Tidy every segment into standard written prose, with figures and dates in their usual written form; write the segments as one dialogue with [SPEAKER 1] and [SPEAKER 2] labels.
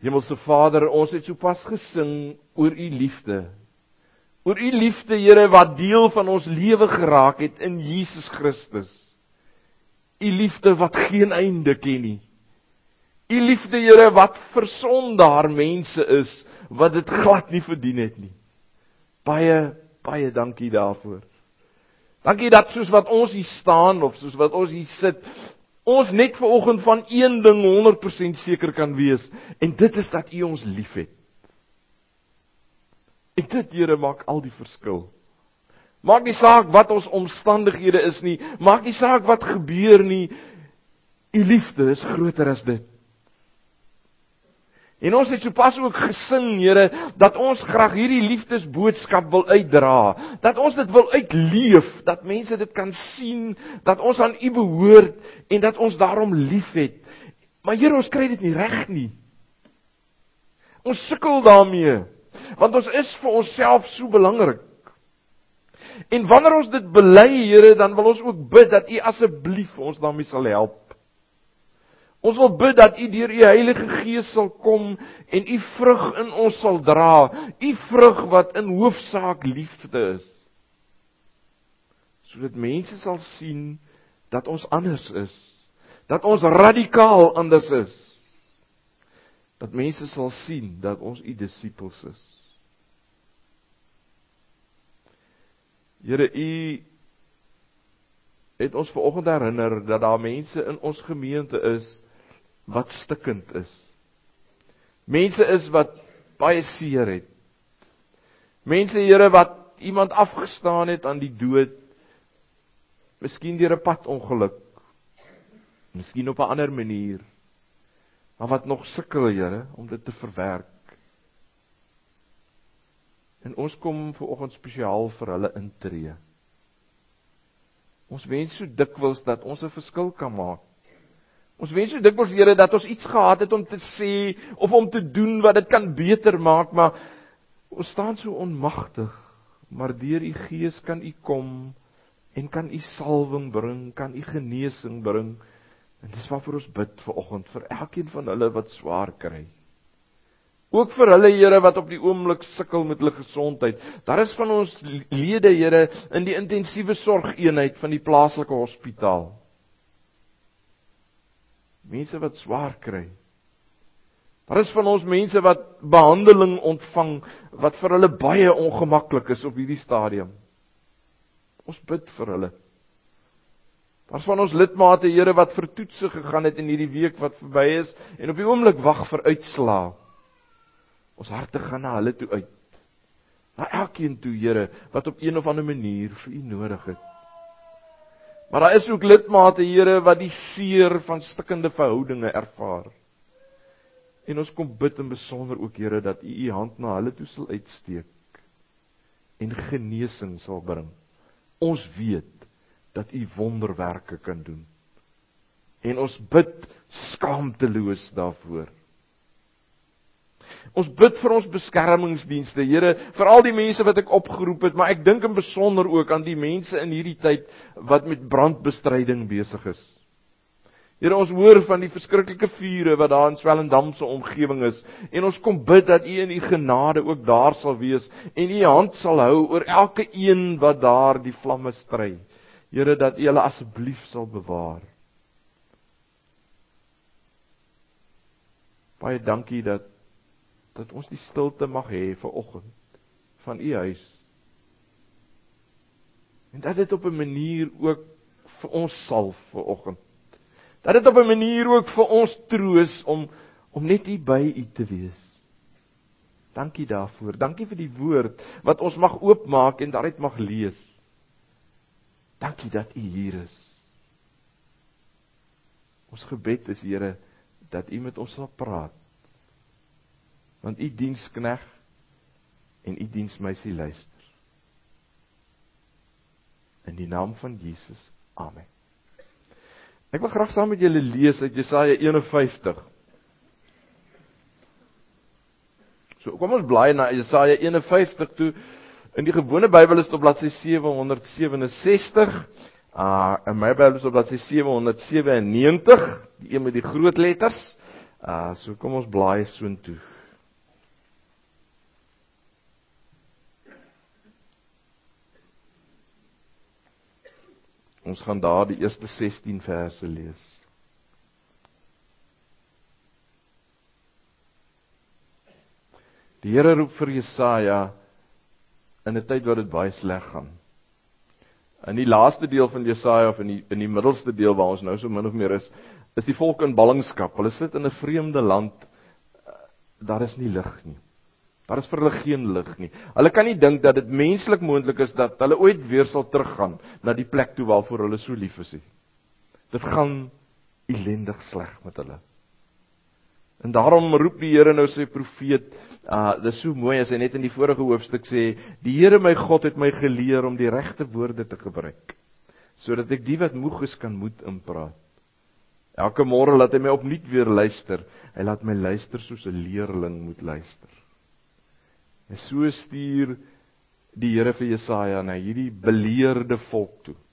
[SPEAKER 1] Hemelse Vader, ons het sopas gesing oor U liefde. Oor U liefde, Here, wat deel van ons lewe geraak het in Jesus Christus. U liefde wat geen einde ken nie. U liefde, Here, wat vir sondaar mense is, wat dit glad nie verdien het nie. Baie, baie dankie daarvoor. Dankie dat soos wat ons hier staan, of soos wat ons hier sit, ons net vanoggend van een ding 100% seker kan wees, en dit is dat U ons liefhet. En dit, Here, maak al die verskil. Maak nie saak wat ons omstandighede is nie, maak nie saak wat gebeur nie, U liefde is groter as dit. En ons het sopas ook gesing, Here, dat ons graag hierdie liefdesboodskap wil uitdra, dat ons dit wil uitleef, dat mense dit kan sien, dat ons aan U behoort, en dat ons daarom liefhet. Maar Here, ons kry dit nie reg nie. Ons sukkel daarmee, want ons is vir onsself so belangrik. En wanneer ons dit bely, Here, dan wil ons ook bid dat U asseblief ons daarmee sal help. Ons wil bid dat U deur U Heilige Gees sal kom en U vrug in ons sal dra, U vrug wat in hoofsaak liefde is. Sodat mense sal sien dat ons anders is, dat ons radikaal anders is. Dat mense sal sien dat ons U disippels is. Here, U het ons vanoggend herinner dat daar mense in ons gemeente is wat stikkend is. Mense is wat baie seer het. Mense, Here, wat iemand afgestaan het aan die dood, miskien deur 'n padongeluk, miskien op 'n ander manier, maar wat nog sukkel, Here, om dit te verwerk. En ons kom vanoggend spesiaal vir hulle intree. Ons wens so dikwels dat ons 'n verskil kan maak. Ons wens so dikwels, Here, dat ons iets gehad het om te sê, of om te doen wat dit kan beter maak, maar ons staan so onmagtig. Maar deur U Gees kan U kom, en kan U salwing bring, kan U genesing bring. En dis waarvoor ons bid vanoggend, vir elkeen van hulle wat swaar kry. Ook vir hulle, Here, wat op die oomblik sukkel met hulle gesondheid. Daar is van ons lede, Here, in die intensiewe sorgeenheid van die plaaslike hospitaal. Mense wat swaar kry. Daar is van ons mense wat behandeling ontvang, wat vir hulle baie ongemaklik is op hierdie stadium. Ons bid vir hulle. Daar is van ons lidmate, Here, wat vir toetse gegaan het in hierdie week wat verby is, en op die oomblik wag vir uitslae. Ons harte gaan na hulle toe uit. Na elkeen toe, Here, wat op een of ander manier vir U nodig het. Maar daar is ook lidmate, Here, wat die seer van stikkende verhoudinge ervaar. En ons kom bid in besonder ook, Here, dat U U hand na hulle toe sal uitsteek en genesing sal bring. Ons weet dat U wonderwerke kan doen. En ons bid skaamteloos daarvoor. Ons bid vir ons beskermingsdienste, Here, vir al die mense wat ek opgeroep het, maar ek dink in besonder ook aan die mense in hierdie tyd wat met brandbestryding besig is. Here, ons hoor van die verskriklike vure wat daar in Swellendam se omgewing is, en ons kom bid dat U in U genade ook daar sal wees, en U hand sal hou oor elke een wat daar die vlamme stry. Here, dat U hulle asseblief sal bewaar. Baie dankie dat ons die stilte mag hê vanoggend van U huis. En dat dit op 'n manier ook vir ons salf vanoggend. Dat dit op 'n manier ook vir ons troos om net hier by U te wees. Dankie daarvoor. Dankie vir die woord wat ons mag oopmaak en daaruit mag lees. Dankie dat U hier is. Ons gebed is, Here, dat U met ons sal praat. Want U diensknegt en U diensmeisie luister. In die naam van Jesus. Amen. Ek wil graag saam met julle lees uit Jesaja 51. So, kom ons blaai na Jesaja 51 toe. In die gewone Bybel is dit op bladsy 767. In my Bybel is dit op bladsy 797, die een met die groot letters. So kom ons blaai soontoe. Ons gaan daar die eerste 16 verse lees. Die Here roep vir Jesaja in 'n tyd wat dit baie sleg gaan. In die laaste deel van Jesaja, of in die middelste deel waar ons nou so min of meer is die volk in ballingskap. Hulle sit in 'n vreemde land. Daar is nie lig nie. Daar is vir hulle geen lig nie. Hulle kan nie dink dat dit menslik moontlik is dat hulle ooit weer sal teruggaan na die plek toe waarvoor hulle so lief is. Dit gaan ellendig sleg met hulle. En daarom roep die Here nou sy profeet. Dit is so mooi as hy net in die vorige hoofstuk sê, die Here my God het my geleer om die regte woorde te gebruik, sodat ek die wat moeg is kan moed inpraat. Elke môre laat hy my opnuut weer luister. Hy laat my luister soos 'n leerling moet luister. En so stuur die Here vir Jesaja na hierdie beleerde volk toe.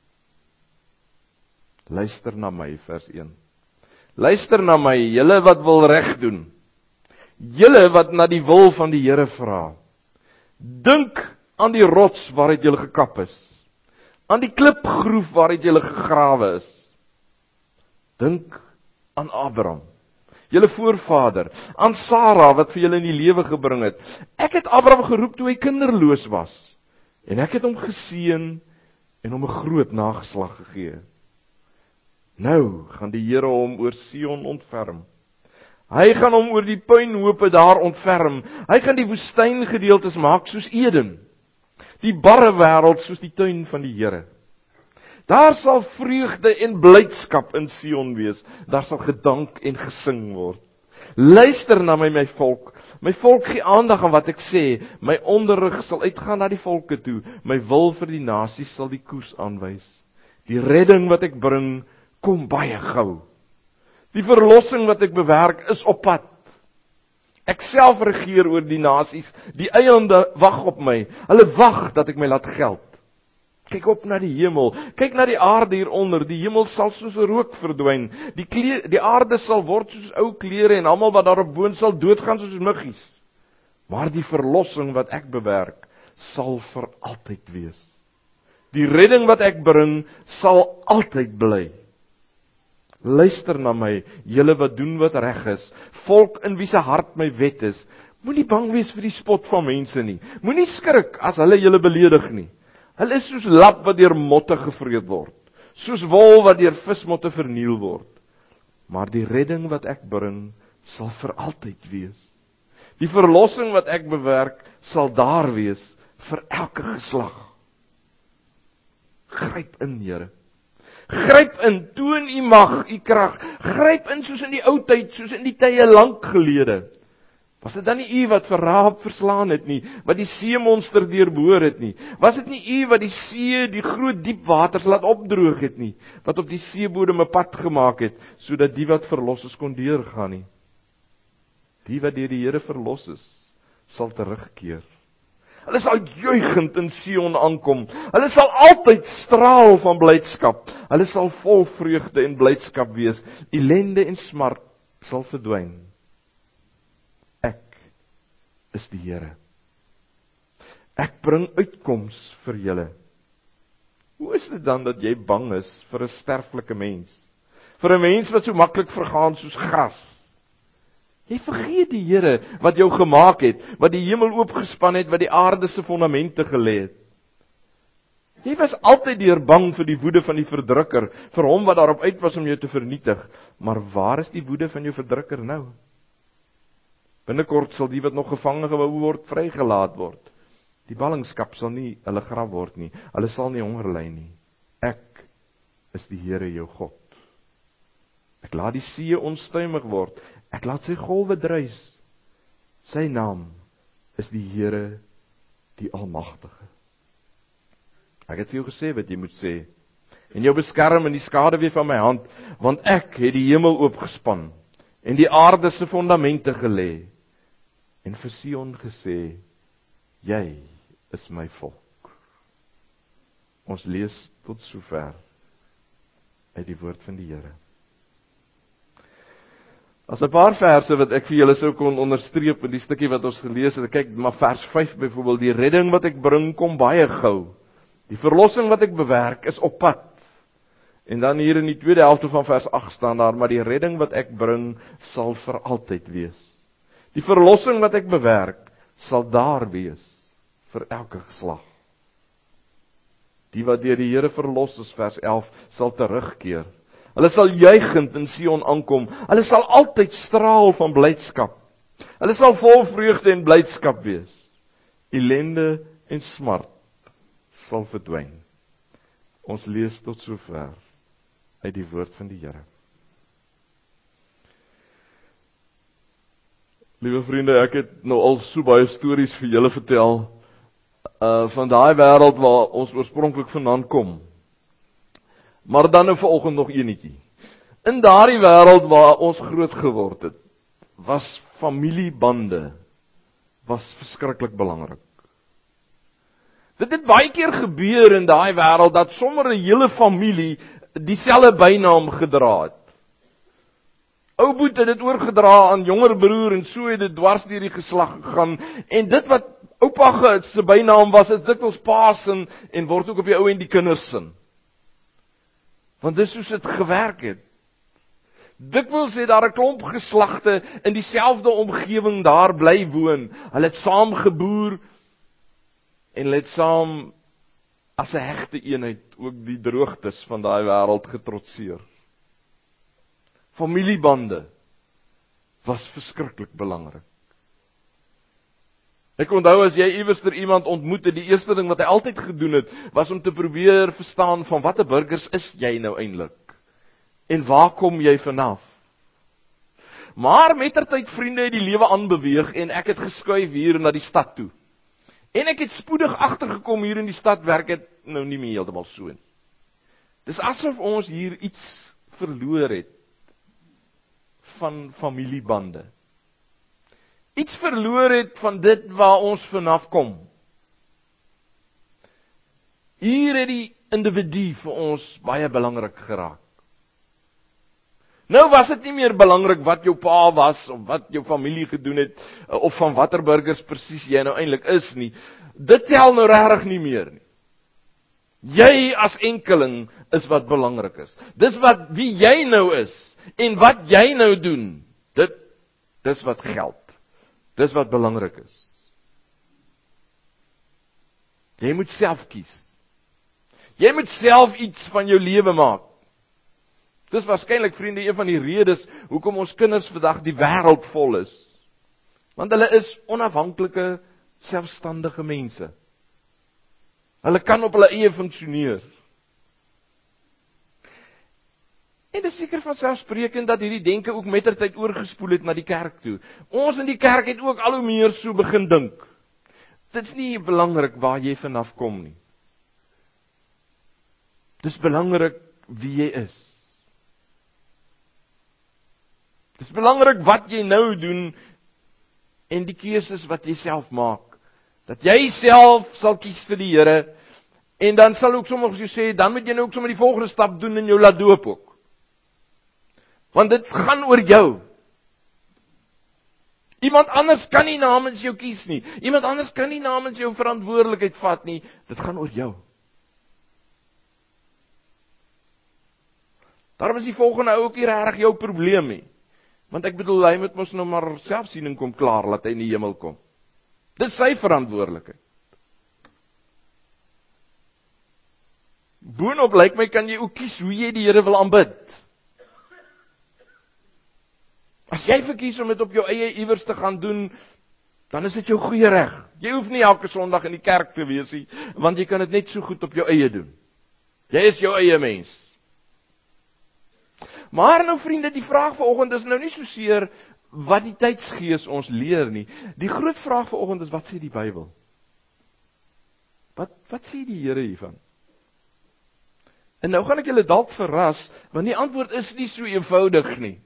[SPEAKER 1] Luister na my, vers 1. Luister na my, julle wat wil reg doen. Julle wat na die wil van die Here vra. Dink aan die rots waaruit julle gekap is. Aan die klipgroef waaruit julle gegrawe is. Dink aan Abraham, julle voorvader, aan Sara wat vir julle in die lewe gebring het. Ek het Abraham geroep toe hy kinderloos was, en ek het hom geseën en hom 'n groot nageslag gegee. Nou gaan die Here hom oor Sion ontferm. Hy gaan hom oor die puinhope daar ontferm. Hy gaan die woestyngedeeltes maak soos Eden, die barre wêreld soos die tuin van die Here. Daar sal vreugde en blydskap in Sion wees. Daar sal gedank en gesing word. Luister na my volk. My volk gee aandag aan wat ek sê. My onderrig sal uitgaan na die volke toe. My wil vir die nasies sal die koers aanwys. Die redding wat ek bring, kom baie gou. Die verlossing wat ek bewerk, is op pad. Ek self regeer oor die nasies. Die eiende wag op my. Hulle wag dat ek my laat geld. Kyk op na die hemel, kyk na die aarde hieronder, die hemel sal soos rook verdwyn, die aarde sal word soos ou klere en almal wat daarop woon sal doodgaan soos muggies. Maar die verlossing wat ek bewerk, sal vir altyd wees. Die redding wat ek bring, sal altyd bly. Luister na my, julle wat doen wat reg is, volk in wie se hart my wet is. Moenie bang wees vir die spot van mense nie. Moenie skrik as hulle julle beledig nie. Hulle is soos lap wat deur motte gevreet word, soos wol wat deur vismotte verniel word. Maar die redding wat ek bring, sal vir altyd wees. Die verlossing wat ek bewerk, sal daar wees vir elke geslag. Gryp in, Here. Gryp in, toon u mag, u krag. Gryp in soos in die ou tyd, soos in die tye lank gelede. Was dit dan nie u wat vir Rahab verslaan het nie, wat die seemonster deurboor het nie? Was dit nie u wat die see, die groot diep waters laat opdroog het nie, wat op die seebodem 'n pad gemaak het, sodat die wat verlos is kon deurgaan nie? Die wat deur die Here verlos is, sal terugkeer. Hulle sal juigend in Sion aankom. Hulle sal altyd straal van blydskap. Hulle sal vol vreugde en blydskap wees. Ellende en smart sal verdwyn. Ek is die Here. Ek bring uitkoms vir julle. Hoe is dit dan dat jy bang is vir 'n sterflike mens? Vir 'n mens wat so maklik vergaan soos gras? Jy vergeet die Here wat jou gemaak het, wat die hemel oopgespan het, wat die aarde se fondamente gelê het. Jy was altyd deur bang vir die woede van die verdrukker, vir hom wat daarop uit was om jou te vernietig. Maar waar is die woede van jou verdrukker nou? Binnekort sal die wat nog gevange gehou word, vrygelaat word. Die ballingskap sal nie hulle graf word nie. Hulle sal nie honger ly nie. Ek is die Here jou God. Ek laat die see onstuimig word. Ek laat sy golwe druis. Sy naam is die Here, die Almagtige. Ek het vir jou gesê wat jy moet sê, en jou beskerm in die skaduwee van my hand, want ek het die hemel oopgespan, en die aarde se fondamente gelê, en vir Sion gesê, jy is my volk. Ons lees tot sover uit die woord van die Here. As 'n paar verse wat ek vir julle sou kon onderstreep in die stukkie wat ons gelees het. Kyk, maar vers 5 byvoorbeeld, die redding wat ek bring kom baie gou. Die verlossing wat ek bewerk is op pad. En dan hier in die tweede helfte van vers 8 staan daar, maar die redding wat ek bring sal vir altyd wees. Die verlossing wat ek bewerk sal daar wees vir elke geslag. Die wat deur die Here verlos is, vers 11, sal terugkeer. Hulle sal juigend in Sion aankom. Hulle sal altyd straal van blydskap. Hulle sal vol vreugde en blydskap wees. Ellende en smart sal verdwyn. Ons lees tot sover uit die woord van die Here. Liewe vriende, ek het nou al so baie stories vir julle vertel van daai wêreld waar ons oorspronklik vandaan kom. Maar dan nou vanoggend nog eenetjie. In daardie wêreld waar ons groot geword het, was familiebande verskriklik belangrik. Dit het baie keer gebeur in daai wêreld dat sommer 'n hele familie dieselfde bynaam gedra het. Ou boet het dit oorgedra aan jonger broer en so het dit dwars deur die geslag gegaan. En dit wat oupa se bynaam was, is dikwels pa se en word ook op die ou en die kinders se. Want dis soos dit gewerk het. Dikwels het daar 'n klomp geslagte in dieselfde omgewing daar bly woon. Hulle het saam geboer en hulle het saam as 'n hegte eenheid ook die droogtes van daai wêreld getrotseer. Familiebande was verskriklik belangrik. Ek onthou as jy iewerster iemand ontmoet het, die eerste ding wat hy altyd gedoen het, was om te probeer verstaan van watter burgers is jy nou eintlik? En waar kom jy vanaf? Maar mettertyd vriende het die lewe aanbeweeg en ek het geskuif hier na die stad toe. En ek het spoedig agtergekom hier in die stad werk het nou nie meer heeltemal so nie. Dis asof ons hier iets verloor het van familiebande. Iets verloor het van dit waar ons vanaf kom. Hier het die individu vir ons baie belangrik geraak. Nou was dit nie meer belangrik wat jou pa was, of wat jou familie gedoen het, of van watter burgers presies jy nou eintlik is nie. Dit tel nou regtig nie meer nie. Jy as enkeling is wat belangrik is. Dis wat wie jy nou is, en wat jy nou doen, dis wat geld. Dis wat belangrik is. Jy moet self kies. Jy moet self iets van jou lewe maak. Dis waarskynlik vriende een van die redes hoekom ons kinders vandag die wêreld vol is. Want hulle is onafhanklike, selfstandige mense. Hulle kan op hulle eie funksioneer. En dit is seker van selfsprekend dat hierdie denke ook mettertyd oorgespoel het na die kerk toe. Ons in die kerk het ook al hoe meer so begin dink. Dit is nie belangrik waar jy vanaf kom nie. Dit is belangrik wie jy is. Dit is belangrik wat jy nou doen en die keuses wat jy self maak. Dat jy self sal kies vir die Here en dan sal ook sommiges jou sê, dan moet jy nou ook sommer die volgende stap doen en jou laat doop ook. Want dit gaan oor jou. Iemand anders kan nie namens jou kies nie. Iemand anders kan nie namens jou verantwoordelikheid vat nie. Dit gaan oor jou. Daarom is die volgende ou ook nie regtig jou probleem nie. Want ek bedoel, hy moet mos nou maar selfsiening kom klaar, laat hy in die hemel kom. Dit is sy verantwoordelikheid. Boonop lyk my kan jy ook kies hoe jy die Here wil aanbid. As jy verkies om dit op jou eie iewers te gaan doen, dan is dit jou goeie reg. Jy hoef nie elke Sondag in die kerk te wees nie, want jy kan dit net so goed op jou eie doen. Jy is jou eie mens. Maar nou vriende, die vraag vanoggend is nou nie so seer wat die tydsgees ons leer nie. Die groot vraag vanoggend is, wat sê die Bybel? Wat sê die Here hiervan? En nou gaan ek julle dalk verras, want die antwoord is nie so eenvoudig nie.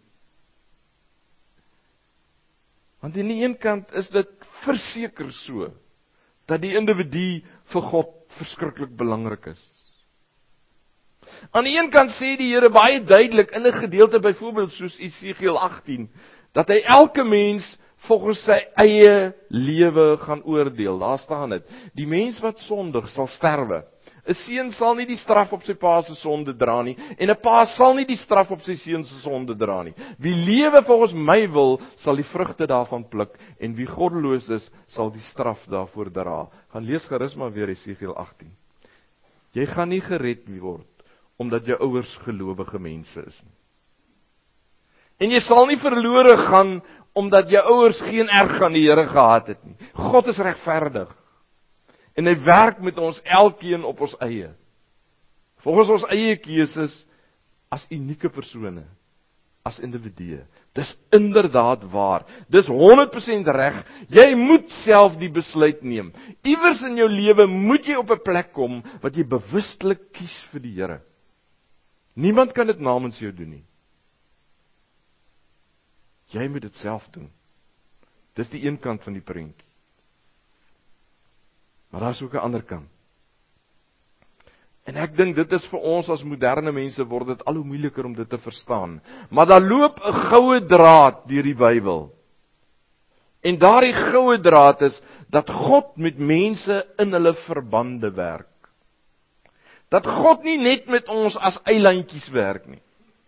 [SPEAKER 1] Want aan die een kant is dit verseker so, dat die individu vir God verskriklik belangrik is. Aan die een kant sê die Here baie duidelik in 'n gedeelte byvoorbeeld soos Esegiel 18 dat hy elke mens volgens sy eie lewe gaan oordeel. Daar staan dit: die mens wat sondig sal sterwe. 'n Seun sal nie die straf op sy pa se sonde dra nie, en 'n pa sal nie die straf op sy seun se sonde dra nie. Wie lewe volgens my wil, sal die vrugte daarvan pluk, en wie goddeloos is, sal die straf daarvoor dra. Gaan lees gerus maar weer Esegiel 18. Jy gaan nie gered word omdat jou ouers gelowige mense is nie. En jy sal nie verlore gaan omdat jou ouers geen erg aan die Here gehad het nie. God is regverdig. En hy werk met ons elkeen op ons eie. Volgens ons eie keuses as unieke persone, as individue. Dis inderdaad waar. Dis 100% reg. Jy moet self die besluit neem. Iewers in jou lewe moet jy op 'n plek kom wat jy bewustelik kies vir die Here. Niemand kan dit namens jou doen nie. Jy moet dit self doen. Dis die een kant van die prentjie. Maar daar is ook 'n ander kant. En ek dink dit is vir ons as moderne mense word dit al hoe moeiliker om dit te verstaan. Maar daar loop 'n goue draad deur die Bybel. En daardie goue draad is dat God met mense in hulle verbande werk. Dat God nie net met ons as eilandjies werk nie.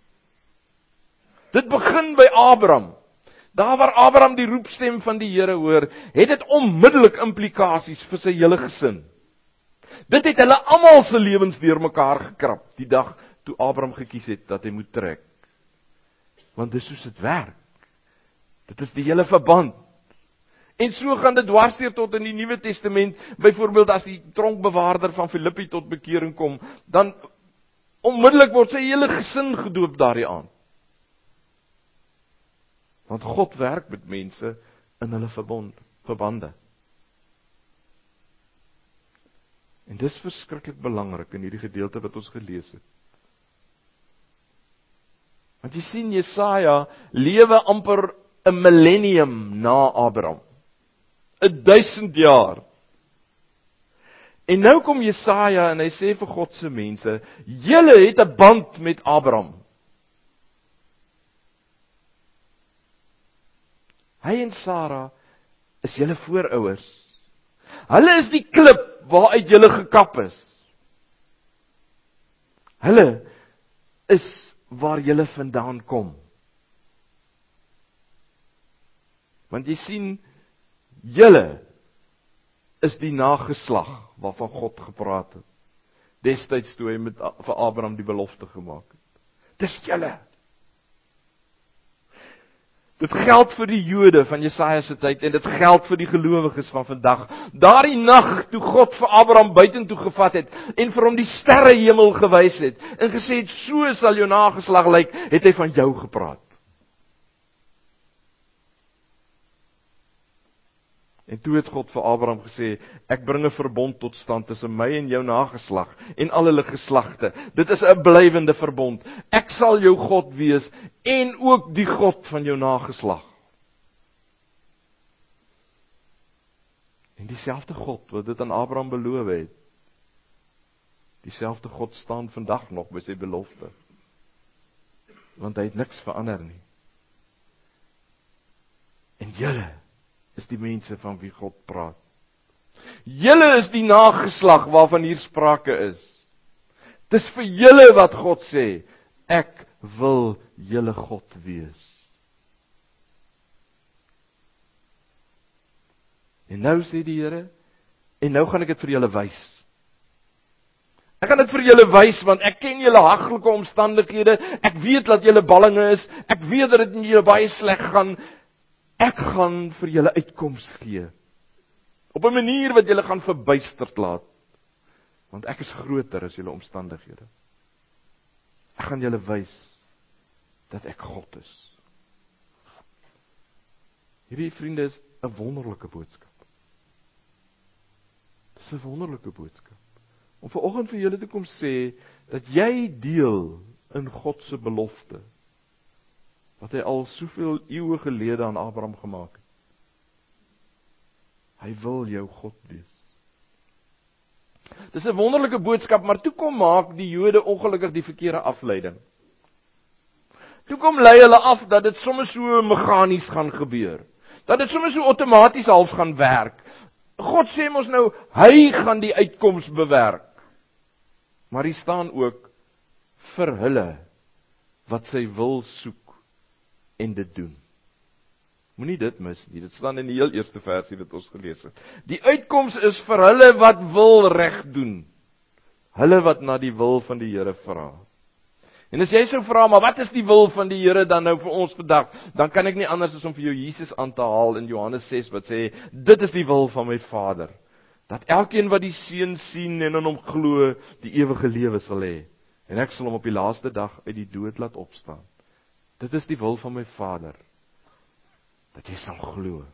[SPEAKER 1] Dit begin by Abraham. Daar waar Abraham die roepstem van die Here hoor, het dit onmiddellik implikasies vir sy hele gesin. Dit het hulle almal se lewens deurmekaar gekrap, die dag toe Abraham gekies het dat hy moet trek. Want dis soos dit werk. Dit is die hele verband. En so gaan dit dwarsteer tot in die Nuwe Testament, byvoorbeeld as die tronkbewaarder van Filippi tot bekering kom, dan onmiddellik word sy hele gesin gedoop daardie aand. Want God werk met mense in hulle verbande. En dis verskriklik belangrik in hierdie gedeelte wat ons gelees het. Want jy sien, Jesaja lewe amper 'n millennium na Abraham. 1000 jaar. En nou kom Jesaja en hy sê vir God se mense, julle het 'n band met Abraham. Hy en Sara is julle voorouers. Hulle is die klip waaruit julle gekap is. Hulle is waar julle vandaan kom. Want jy sien, julle is die nageslag waarvan God gepraat het. Destyds toe hy met vir Abraham die belofte gemaak het. Dis julle. Dit geld vir die Jode van Jesaja se tyd en dit geld vir die gelowiges van vandag. Daardie nag toe God vir Abraham buitentoe gevat het en vir hom die sterrehemel gewys het en gesê het, so sal jou nageslag lyk, het hy van jou gepraat. En toe het God vir Abraham gesê, ek bring 'n verbond tot stand tussen my en jou nageslag en al hulle geslagte. Dit is 'n blywende verbond. Ek sal jou God wees en ook die God van jou nageslag. En dieselfde God wat dit aan Abraham beloof het, dieselfde God staan vandag nog by sy belofte. Want hy het niks verander nie. En julle is die mense van wie God praat. Julle is die nageslag waarvan hier sprake is. Dis vir julle wat God sê, ek wil julle God wees. En nou sê die Here, en nou gaan ek dit vir julle wys. Ek gaan dit vir julle wys, want ek ken julle haglike omstandighede, ek weet dat julle ballinge is, ek weet dat dit met julle baie sleg gaan. Ek gaan vir julle uitkoms gee, op 'n manier wat julle gaan verbuisterd laat, want ek is groter as julle omstandighede. Ek gaan julle wys dat ek God is. Hierdie vriende is 'n wonderlike boodskap. Dis 'n wonderlike boodskap. Om vanoggend vir julle te kom sê, dat jy deel in God se belofte, wat hy al soveel eeue gelede aan Abraham gemaak het. Hy wil jou God wees. Dis 'n wonderlike boodskap, maar toe kom maak die Jode ongelukkig die verkeerde afleiding. Toe kom lei hulle af dat dit sommer so meganies gaan gebeur. Dat dit sommer so outomaties half gaan werk. God sê mos nou, hy gaan die uitkoms bewerk. Maar hier staan ook, vir hulle, wat sy wil soek, en dit doen. Moenie dit mis nie, dit staan in die heel eerste versie wat ons gelees het. Die uitkoms is vir hulle wat wil reg doen. Hulle wat na die wil van die Here vra. En as jy sou vra, maar wat is die wil van die Here dan nou vir ons vandag? Dan kan ek nie anders as om vir jou Jesus aan te haal in Johannes 6 wat sê, dit is die wil van my Vader. Dat elkeen wat die Seun sien en in hom glo, die ewige lewe sal hê. En ek sal hom op die laaste dag uit die dood laat opstaan. Dit is die wil van my Vader. Dat jy sal glo.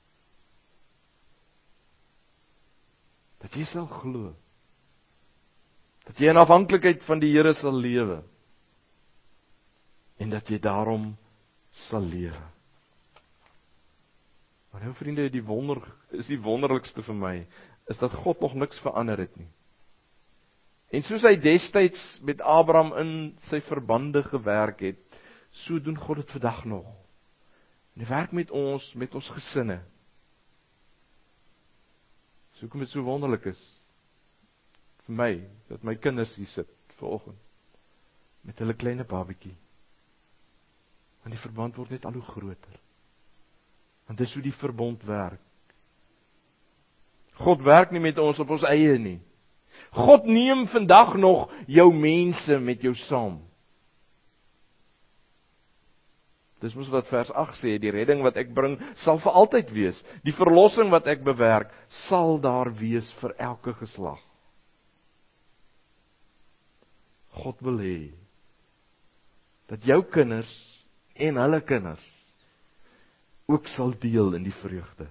[SPEAKER 1] Dat jy sal glo. Dat jy in afhanklikheid van die Here sal lewe. En dat jy daarom sal lewe. Maar nou vriende, is die wonderlikste vir my, is dat God nog niks verander het nie. En soos hy destyds met Abraham in sy verbande gewerk het, so doen God dit vandag nog. En hy werk met ons gesinne. So kom dit so wonderlik is, vir my, dat my kinders hier sit, vanoggend, met hulle kleine babietjie. Want die verband word net al hoe groter. Want dis hoe die verbond werk. God werk nie met ons op ons eie nie. God neem vandag nog jou mense met jou saam. Dis mos wat vers 8 sê, die redding wat ek bring, sal vir altyd wees. Die verlossing wat ek bewerk, sal daar wees vir elke geslag. God wil hê, dat jou kinders, en hulle kinders ook sal deel in die vreugde.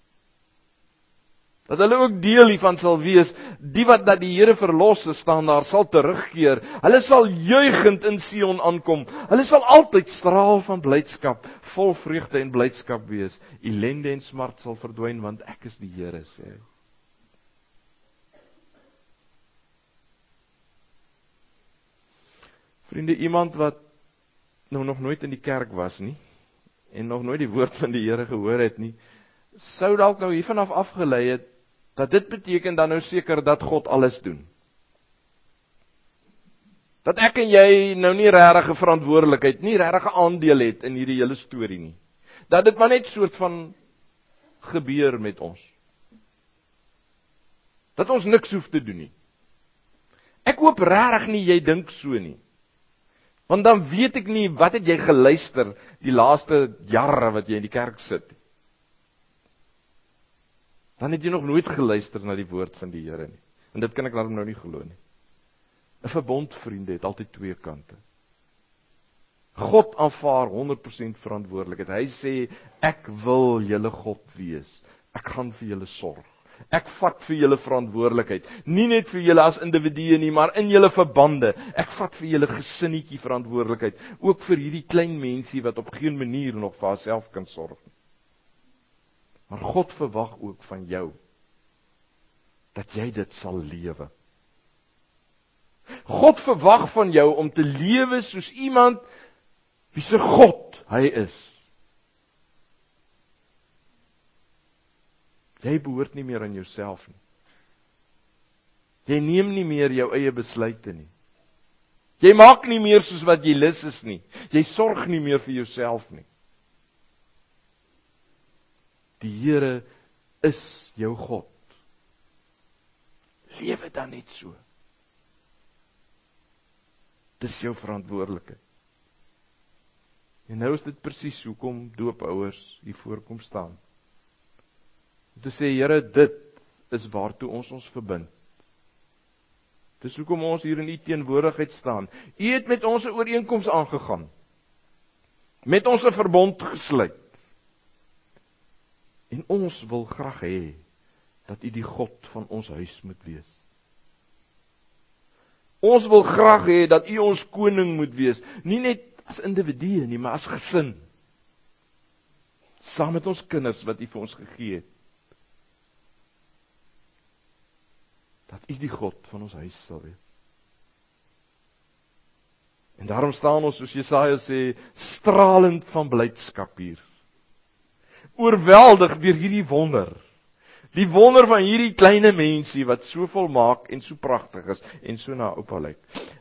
[SPEAKER 1] Dat hulle ook deel hiervan sal wees, die wat dat die Here verlos is, staan daar, sal terugkeer. Hulle sal juigend in Sion aankom. Hulle sal altyd straal van blydskap, vol vreugde en blydskap wees. Ellende en smart sal verdwyn, want ek is die Here, sê hy. Vriende, iemand wat nou nog nooit in die kerk was nie, en nog nooit die woord van die Here gehoor het nie, sou dalk nou hiervanaf afgelei het, dat dit beteken dan nou seker dat God alles doen. Dat ek en jy nou nie regtig 'n verantwoordelikheid, nie regtig 'n aandeel het in hierdie hele storie nie. Dat dit maar net soort van gebeur met ons. Dat ons niks hoef te doen nie. Ek hoop regtig nie jy dink so nie. Want dan weet ek nie, wat het jy geluister die laaste jare wat jy in die kerk sit. Dan het jy nog nooit geluister na die woord van die Here nie. En dit kan ek nou nie glo nie. 'n Verbond, vriende, het altyd twee kante. God aanvaar 100% verantwoordelikheid. Hy sê, ek wil julle God wees. Ek gaan vir julle sorg. Ek vat vir julle verantwoordelikheid. Nie net vir julle as individue nie, maar in julle verbande. Ek vat vir julle gesinnetjie verantwoordelikheid. Ook vir hierdie klein mensie wat op geen manier nog vir haarself kan sorg. Maar God verwag ook van jou, dat jy dit sal lewe. God verwag van jou om te lewe soos iemand wie se God hy is. Jy behoort nie meer aan jouself nie. Jy neem nie meer jou eie besluite nie. Jy maak nie meer soos wat jy lus is nie. Jy sorg nie meer vir jouself nie. Die Here is jou God. Lewe dan net so. Dis jou verantwoordelikheid. En nou is dit presies hoekom doopouers hier voorkom staan. Om te sê, Here, dit is waartoe ons verbind. Dis hoekom ons hier in U teenwoordigheid staan. U het met ons 'n ooreenkoms aangegaan. Met ons 'n verbond gesluit. En ons wil graag hê dat U die God van ons huis moet wees. Ons wil graag hê dat U ons koning moet wees, nie net as individue nie, maar as gesin. Saam met ons kinders wat U vir ons gegee het. dat U die God van ons huis sal wees. En daarom staan ons, soos Jesaja sê, stralend van blydskap hier. Oorweldig deur hierdie wonder. Die wonder van hierdie kleine mensie wat so volmaak en so pragtig is en so na oupa lyk.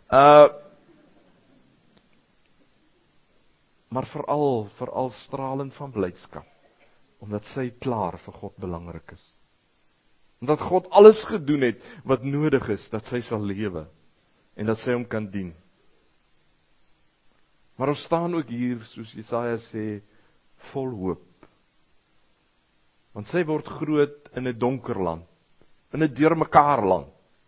[SPEAKER 1] Maar veral stralend van blydskap, omdat sy klaar vir God belangrik is. Omdat God alles gedoen het wat nodig is dat sy sal lewe en dat sy hom kan dien. Maar ons staan ook hier, soos Jesaja sê, vol hoop. Want sy word groot in 'n donker land, in 'n deurmekaar land.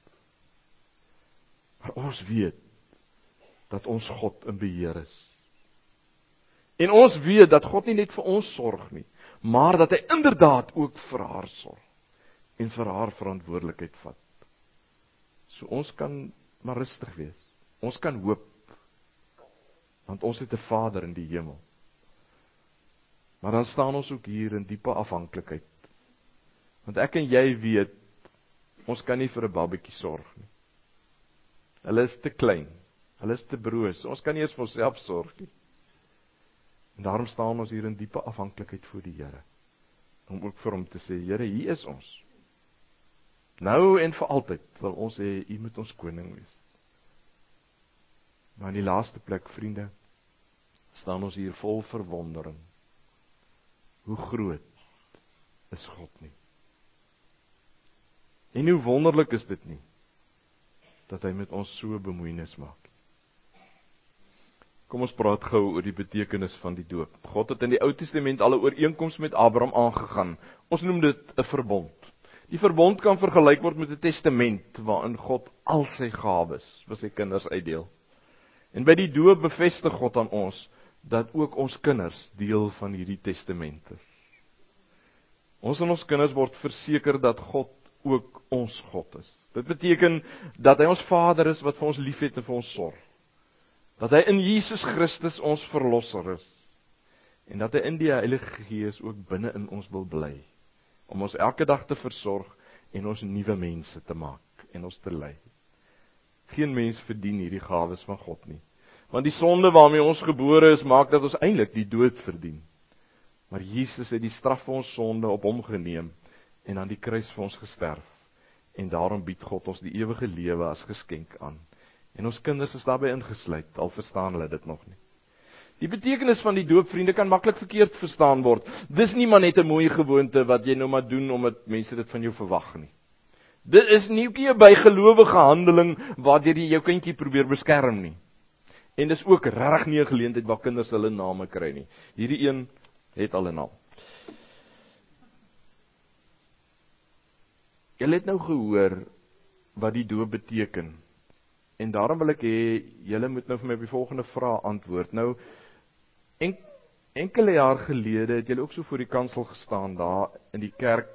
[SPEAKER 1] Maar ons weet dat ons God in beheer is. En ons weet dat God nie net vir ons sorg nie, maar dat hy inderdaad ook vir haar sorg en vir haar verantwoordelikheid vat. So ons kan maar rustig wees. Ons kan hoop, want ons het 'n Vader in die hemel. Maar dan staan ons ook hier in diepe afhanklikheid. Want ek en jy weet, ons kan nie vir 'n babatjie sorg nie. Hulle is te klein, hulle is te broos, ons kan nie eens vir onsself sorg nie. En daarom staan ons hier in diepe afhanklikheid voor die Here, om ook vir hom te sê, Here, hier is ons. Nou en vir altyd wil ons hê, U moet ons koning wees. Maar in die laaste plek, vriende, staan ons hier vol verwondering. Hoe groot is God nie? En hoe wonderlik is dit nie, dat hy met ons so bemoeienis maak. Kom ons praat gou oor die betekenis van die doop. God het in die Ou Testament al 'n ooreenkoms met Abraham aangegaan. Ons noem dit 'n verbond. Die verbond kan vergelyk word met 'n testament, waarin God al sy gawes vir sy kinders uitdeel. En by die doop bevestig God aan ons, dat ook ons kinders deel van hierdie testament is. Ons en ons kinders word verseker dat God ook ons God is. Dit beteken dat hy ons Vader is wat vir ons liefhet en vir ons sorg. Dat hy in Jesus Christus ons verlosser is. En dat hy in die Heilige Gees ook binne in ons wil bly, om ons elke dag te versorg en ons nuwe mense te maak en ons te lei. Geen mens verdien hierdie gawes van God nie. Want die sonde waarmee ons gebore is, maak dat ons eintlik die dood verdien. Maar Jesus het die straf vir ons sonde op hom geneem en aan die kruis vir ons gesterf. En daarom bied God ons die ewige lewe as geskenk aan. En ons kinders is daarbey ingesluit, al verstaan hulle dit nog nie. Die betekenis van die doop, vriende, kan maklik verkeerd verstaan word. Dis nie maar net 'n mooi gewoonte wat jy nou maar doen omdat mense dit van jou verwag nie. Dit is nie 'n bygelowige handeling waardeur jy jou kindjie probeer beskerm nie. En dis ook regtig nie 'n geleentheid waar kinders hulle name kry nie. Hierdie een het al 'n naam. Julle het nou gehoor wat die doop beteken. En daarom wil ek hê, julle moet nou vir my op die volgende vraag antwoord. Nou, enkele jaar gelede het julle ook so voor die kansel gestaan daar in die kerk.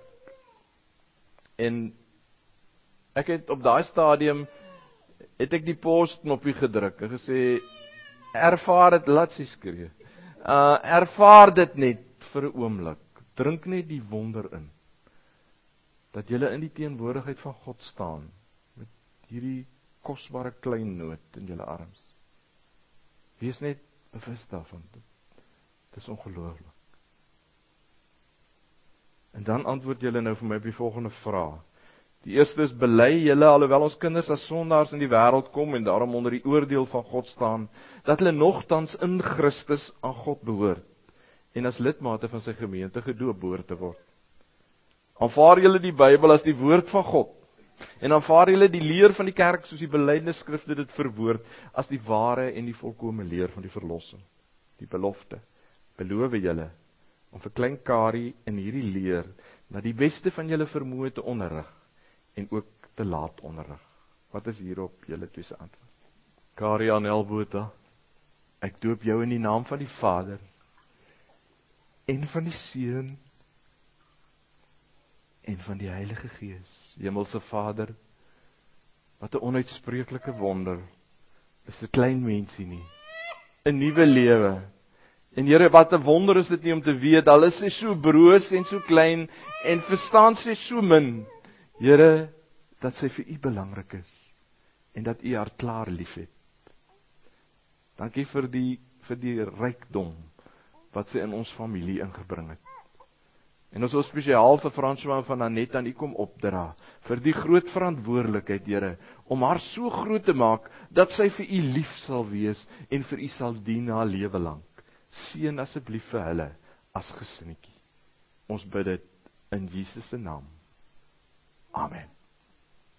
[SPEAKER 1] En ek het op daai stadium, het ek die pause-knoppie gedruk en gesê, ervaar dit, laat sy skree. Ervaar dit net vir 'n oomblik. Drink net die wonder in. Dat julle in die teenwoordigheid van God staan, met hierdie kosbare klein noot in julle arms. Wees net bewus daarvan. Dit is ongelooflik. En dan antwoord julle nou vir my op die volgende vraag. Die eerste is, bely julle, alhoewel ons kinders as sondaars in die wêreld kom en daarom onder die oordeel van God staan, dat hulle nogtans in Christus aan God behoort en as lidmate van sy gemeente gedoop behoort te word. Aanvaar julle die Bybel as die woord van God en aanvaar julle die leer van die kerk soos die belydenisskrifte dit verwoord as die ware en die volkome leer van die verlossing, die belofte. Beloof julle om vir klein Kari in hierdie leer na die beste van julle vermoë te onderrig en ook te laat onderrig. Wat is hierop julle twee se antwoord? Kari Anel Botha, ek doop jou in die naam van die Vader en van die Seun en van die Heilige Gees. Hemelse Vader, wat 'n onuitspreeklike wonder, is 'n klein mensie nie, 'n nuwe lewe. En Here, wat 'n wonder is dit nie om te weet, al is sy so broos en so klein, en verstaan sy so min. Here, dat sy vir u belangrik is, en dat u haar klaar lief het. Dankie vir die rykdom, wat sy in ons familie ingebring het. En ons wil spesiaal vir François van Annette aan u kom opdra, vir die groot verantwoordelikheid, Here, om haar so groot te maak, dat sy vir u lief sal wees, en vir u sal dien haar lewe lank. Seën asseblief vir hulle, as gesinnetjie. Ons bid dit in Jesus se naam. Amen.